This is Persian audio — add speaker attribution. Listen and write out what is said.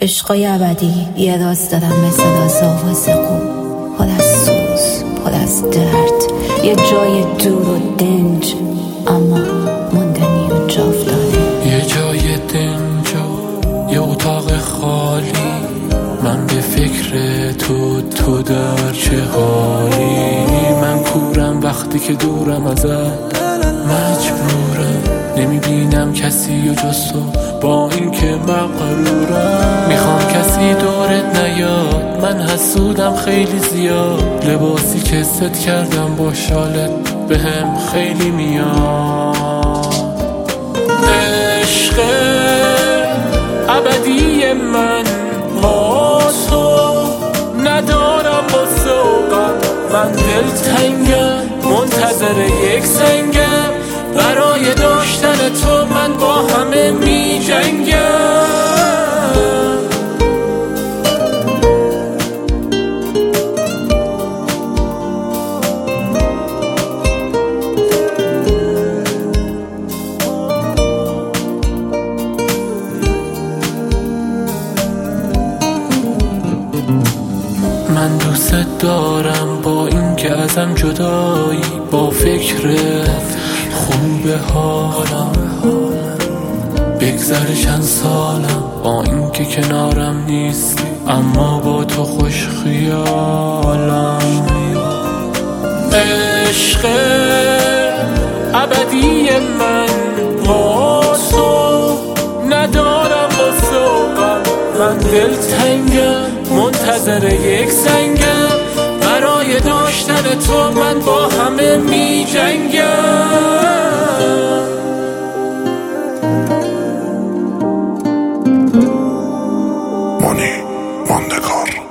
Speaker 1: عشقای ابدی یه راست دارم مثل راز آواز قوم، پر از سوز، پر از درد، یه جای دور و دنج اما موندنی و جاودانه.
Speaker 2: یه جای دنج و یه اتاق خالی، من به فکر تو در چه حالی. من کورم وقتی که دورم ازت، مجبورم نمیبینم کسی و جز تو، با این که مغرورم. میخوام کسی دورت نیاد، من حسودم خیلی زیاد. لباسی که ست کردم با شالت بهم خیلی میاد. عشق ابدی من با تو ندارم با سوقم، من دلتنگم منتظر یک سنگم، برای داشتن تو من با همه می جنگم. من دوست دارم با این که ازم جدایی، با فکرت خوبه حالم، بگذره چند سالم با این که کنارم نیستی، اما با تو خوش خیالم. عشق ابدی من با تو ندارم با سوقم، من دلتنگم منتظر یک سنگم، برای داشتن تو من با همه می جنگم.
Speaker 3: مانی ماندگار.